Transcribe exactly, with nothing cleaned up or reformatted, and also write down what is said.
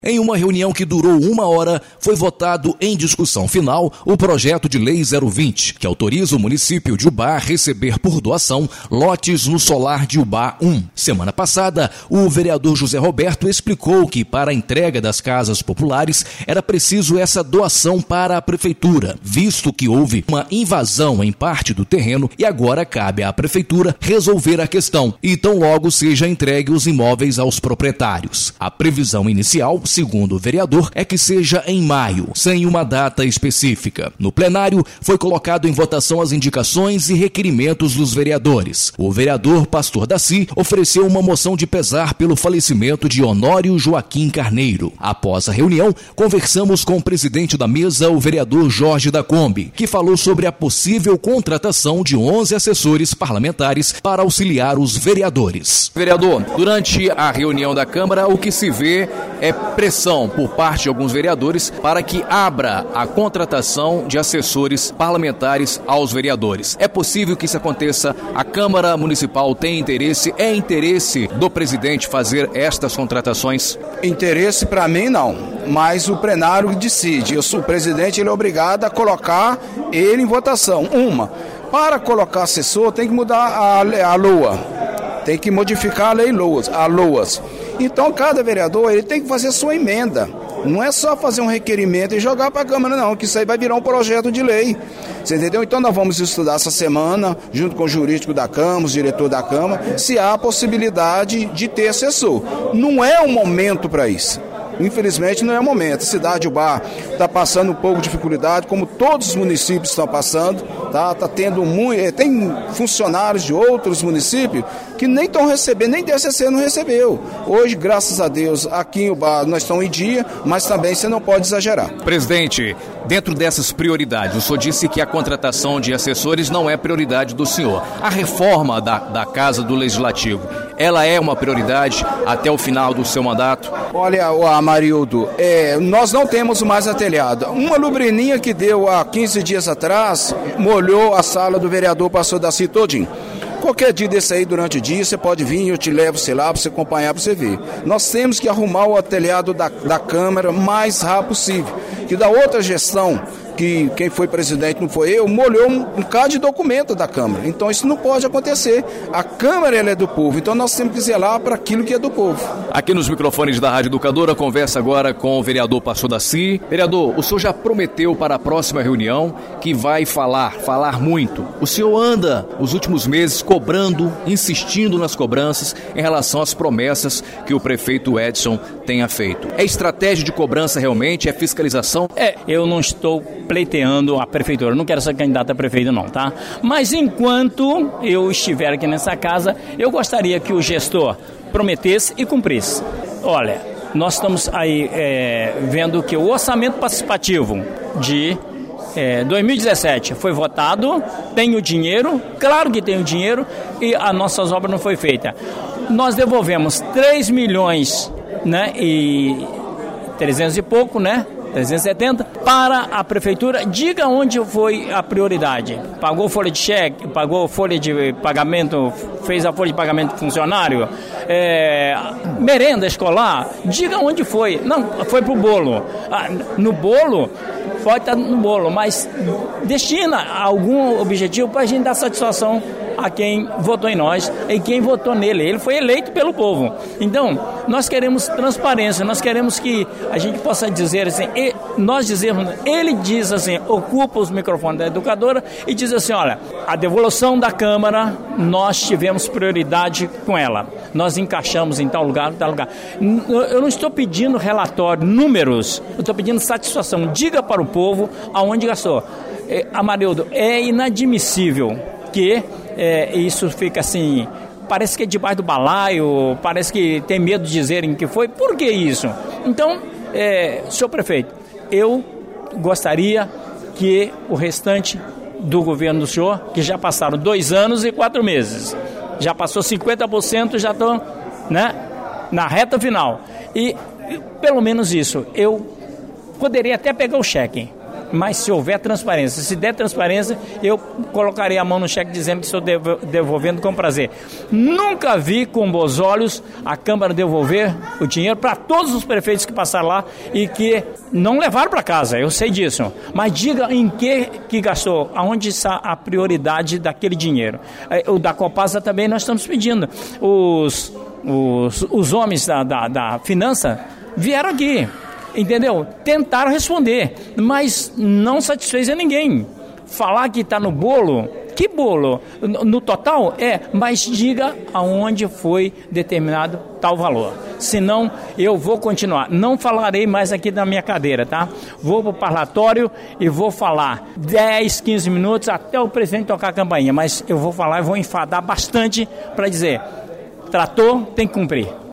Em uma reunião que durou uma hora, foi votado em discussão final o projeto de lei zero vinte, que autoriza o município de Ubá a receber por doação lotes no solar de Ubá um. Semana passada, o vereador José Roberto explicou que para a entrega das casas populares era preciso essa doação para a prefeitura, visto que houve uma invasão em parte do terreno e agora cabe à prefeitura resolver a questão e tão logo seja entregue os imóveis aos proprietários. A previsão inicial, segundo o vereador, é que seja em maio, sem uma data específica. No plenário, foi colocado em votação as indicações e requerimentos dos vereadores. O vereador Pastor Daci ofereceu uma moção de pesar pelo falecimento de Honório Joaquim Carneiro. Após a reunião, conversamos com o presidente da mesa, o vereador Jorge da Kombi, que falou sobre a possível contratação de onze assessores parlamentares para auxiliar os vereadores. Vereador, durante a reunião da Câmara, o que se vê é pressão por parte de alguns vereadores para que abra a contratação de assessores parlamentares aos vereadores. É possível que isso aconteça? A Câmara Municipal tem interesse? É interesse do presidente fazer estas contratações? Interesse para mim não, mas o plenário decide. Eu sou o presidente, ele é obrigado a colocar ele em votação. Uma, para colocar assessor tem que mudar a, a lua, tem que modificar a lei Loas, a Loas. Então, cada vereador ele tem que fazer sua emenda. Não é só fazer um requerimento e jogar para a Câmara, não, que isso aí vai virar um projeto de lei. Você entendeu? Então, nós vamos estudar essa semana, junto com o jurídico da Câmara, os diretores da Câmara, se há a possibilidade de ter assessor. Não é o momento para isso. Infelizmente não é o momento. A cidade de Ubá está passando um pouco de dificuldade, como todos os municípios estão passando, tá? Tá tendo muito, tem funcionários de outros municípios que nem estão recebendo, nem D S C não recebeu. Hoje, graças a Deus, aqui em Ubá nós estamos em dia, mas também você não pode exagerar. Presidente, dentro dessas prioridades, o senhor disse que a contratação de assessores não é prioridade do senhor. A reforma da, da Casa do Legislativo, ela é uma prioridade até o final do seu mandato? Olha, Amarildo, é, nós não temos mais a telhada. Uma lubrininha que deu há quinze dias atrás molhou a sala do vereador Pastor Daci todinho. Qualquer dia desse aí, durante o dia, você pode vir, eu te levo, sei lá, para você acompanhar, para você ver. Nós temos que arrumar o telhado da, da Câmara o mais rápido possível. Que da outra gestão, que quem foi presidente não foi eu, molhou um, um bocado de documento da Câmara. Então isso não pode acontecer. A Câmara ela é do povo, então nós temos que zelar para aquilo que é do povo. Aqui nos microfones da Rádio Educadora, conversa agora com o vereador Pastor Daci. Vereador, o senhor já prometeu para a próxima reunião que vai falar, falar muito. O senhor anda os últimos meses cobrando, insistindo nas cobranças em relação às promessas que o prefeito Edson tenha feito. É estratégia de cobrança realmente? É fiscalização? É, eu não estou pleiteando a prefeitura, não quero ser candidato a prefeito não, tá? Mas enquanto eu estiver aqui nessa casa, eu gostaria que o gestor prometesse e cumprisse. Olha, nós estamos aí é, vendo que o orçamento participativo de é, dois mil e dezessete foi votado, tem o dinheiro, claro que tem o dinheiro, e as nossas obras não foi feita. Nós devolvemos três milhões, né, e trezentos e pouco, né? trezentos e setenta, para a prefeitura. Diga onde foi a prioridade. Pagou folha de cheque, pagou folha de pagamento, fez a folha de pagamento funcionário, é, merenda escolar, diga onde foi. Não, foi pro bolo. Ah, no bolo, pode estar no bolo, mas destina algum objetivo para a gente dar satisfação a quem votou em nós e quem votou nele. Ele foi eleito pelo povo. Então, nós queremos transparência, nós queremos que a gente possa dizer assim, e nós dizemos, ele diz assim, ocupa os microfones da educadora e diz assim, olha, a devolução da Câmara, nós tivemos prioridade com ela. Nós encaixamos em tal lugar, em tal lugar. Eu não estou pedindo relatório, números, eu estou pedindo satisfação. Diga para o povo aonde gastou. É, Amarildo, é inadmissível que é, isso fica assim, parece que é debaixo do balaio, parece que tem medo de dizerem que foi. Por que isso? Então, é, senhor prefeito, eu gostaria que o restante do governo do senhor, que já passaram dois anos e quatro meses, já passou cinquenta por cento, já estão, né, na reta final. E, pelo menos isso, eu poderia até pegar o cheque, mas se houver transparência, se der transparência, eu colocarei a mão no cheque dizendo que estou devolvendo com prazer. Nunca vi com bons olhos a Câmara devolver o dinheiro para todos os prefeitos que passaram lá e que não levaram para casa, eu sei disso, mas diga em que que gastou, aonde está a prioridade daquele dinheiro. O da Copasa também nós estamos pedindo. Os, os, os homens da, da, da finança vieram aqui, entendeu? Tentaram responder, mas não satisfez a ninguém. Falar que está no bolo, que bolo? No total, é, mas diga aonde foi determinado tal valor. Senão, eu vou continuar. Não falarei mais aqui da minha cadeira, tá? Vou para o parlatório e vou falar dez, quinze minutos até o presidente tocar a campainha. Mas eu vou falar e vou enfadar bastante para dizer, tratou, tem que cumprir.